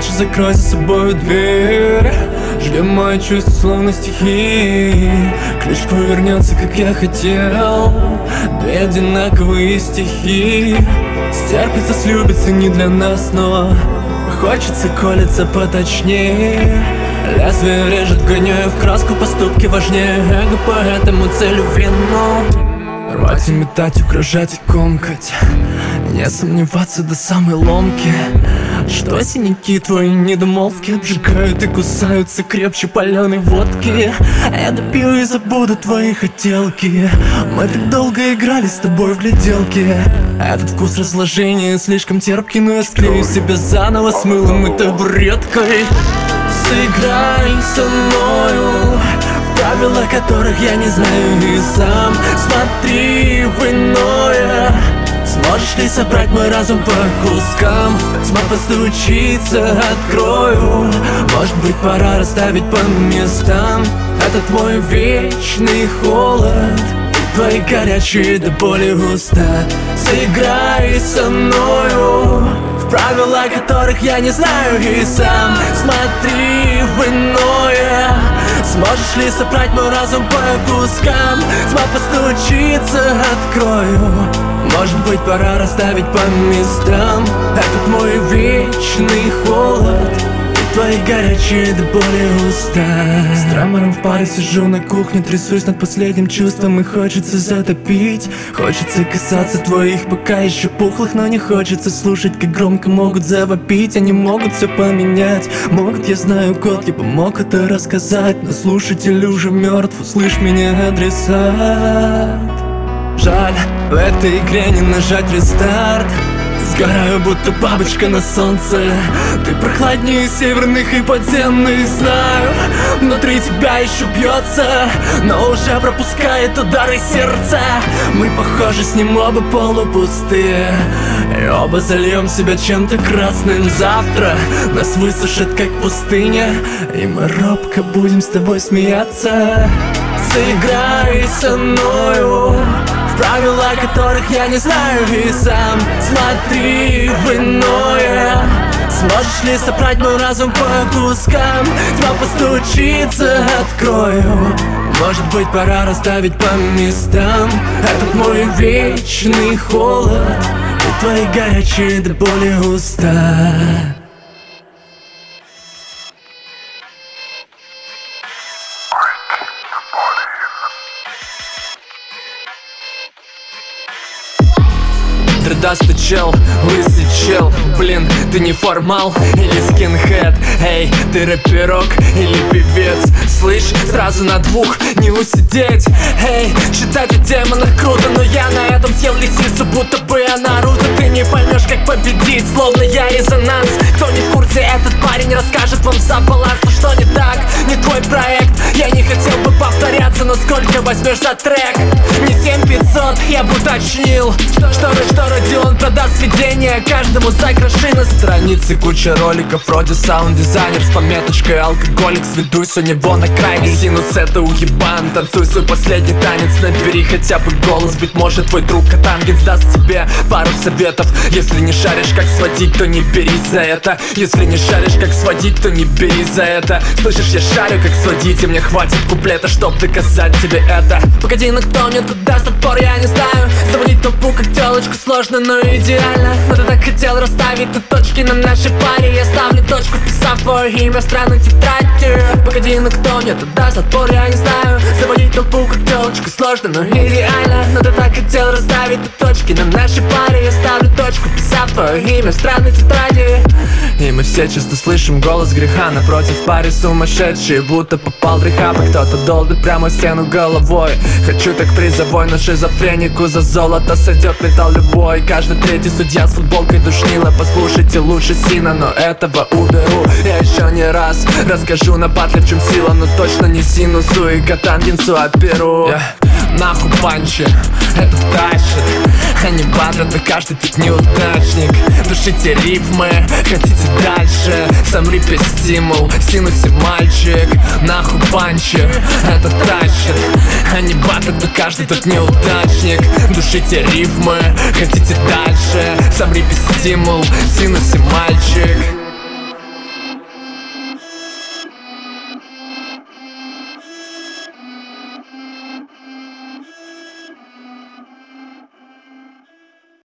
Лучше закрой за собой дверь. Ждем мои чувства, словно стихи. Ключ повернется, как я хотел. Две одинаковые стихи. Стерпится, слюбится не для нас, но хочется колется поточнее. Лезвие режет, вгоняю в краску, поступки важнее эго, поэтому целю вину. Рвать и метать, угрожать и комкать, не сомневаться до самой ломки. Что синяки твои недомолвки обжигают и кусаются крепче паленой водки. Я допью и забуду твои хотелки. Мы так долго играли с тобой в гляделки. Этот вкус разложения слишком терпкий, но я склею себя заново с мылом и табуреткой. Сыграй со мною в правила, которых я не знаю и сам. Смотри в иное. Сможешь ли собрать мой разум по кускам? Тьма постучится, открою. Может быть, пора расставить по местам. Это твой вечный холод, твои горячие до боли уста. Сыграй со мною в правила, которых я не знаю и сам. Смотри в иное. Сможешь ли собрать мой разум по кускам? Тьма постучится, открою. Может быть, пора расставить по местам. Этот мой вечный холод, твои горячие до боли уста. С тремором в паре сижу на кухне, трясусь над последним чувством. И хочется затопить, хочется касаться твоих пока еще пухлых. Но не хочется слушать, как громко могут завопить. Они могут все поменять, могут, я знаю код, я бы мог это рассказать. Но слушатель уже мертв, услышь меня, адресат. Жаль, в этой игре не нажать рестарт. Сгораю, будто бабочка на солнце. Ты прохладнее северных и подземных, знаю. Внутри тебя еще бьется, но уже пропускает удары сердца. Мы похожи с ним оба полупустые, и оба зальем себя чем-то красным. Завтра нас высушит, как пустыня, и мы робко будем с тобой смеяться. Сыграй со мною в правила, которых я не знаю и сам. Смотри в иное. Сможешь ли собрать мой разум по кускам? Тьма постучится, открою. Может быть, пора расставить по местам. Этот мой вечный холод и твои горячие до боли уста. Трудастый чел, лысый чел. Блин, ты не формал или скинхед? Эй, ты рэперок или певец? Слышь, сразу на двух не усидеть. Эй, читать о демонах круто, но я на этом съел лисицу, будто бы я Наруто. Ты не поймешь, как победить, словно я резонанс. Кто не в курсе, этот парень расскажет вам сам баланс. Но что не так, не твой проект. Я не хотел бы повторяться, но сколько возьмешь за трек? Не 7500, я бы уточнил. Что Родион продаст сведения каждому за гроши на странице. Куча роликов, вроде саунд-дизайнер с пометочкой алкоголик. Сведусь у него на крайний синус, это уебан. Танцуй свой последний танец, набери хотя бы голос. Быть может, твой друг Катангин даст тебе пару советов. Если не шаришь, как сводить, то не бери за это. Если не шаришь, как сводить, то не бери за это. Слышишь, я шарю, как сводить, и мне хватит куплета, чтоб доказать тебе это. Погоди, но кто мне тут даст отпор, я не знаю. Заводить толпу, как телочку, сложно, но идеально. Но ты так хотел расставить тут точки на нашей паре. Я ставлю точку, вписав твое имя в странной тетради. Погоди, но кто мне тут даст отпор, я не знаю. Заводить толпу, как телочку, сложно, но идеально. Но ты так хотел расставить тут точки на нашей паре. Я ставлю точку, вписав твое имя в странной тетради. И мы все часто слышим голос греха. Напротив паре сумасшедшие, будто попал в рехаб. И кто-то долбит прямо в стену головой. Хочу так призовой, но шизофренику за золото сойдет металл любой. Каждый третий судья с футболкой душнила. Послушайте лучше Сина, но этого уберу. Я еще не раз расскажу на батле, в чем сила. Но точно не Синусу и Катангинсу оперу. Нахуй панчи, это тащит. Они батлят, и каждый тут неудачник. Душите рифмы, хотите дальше. Сам рипе стимул, в синусе мальчик. Нахуй панчи, это тащит. Они батлят, и каждый тут неудачник. Душите рифмы, хотите дальше. Сам рипе стимул, в синусе мальчик.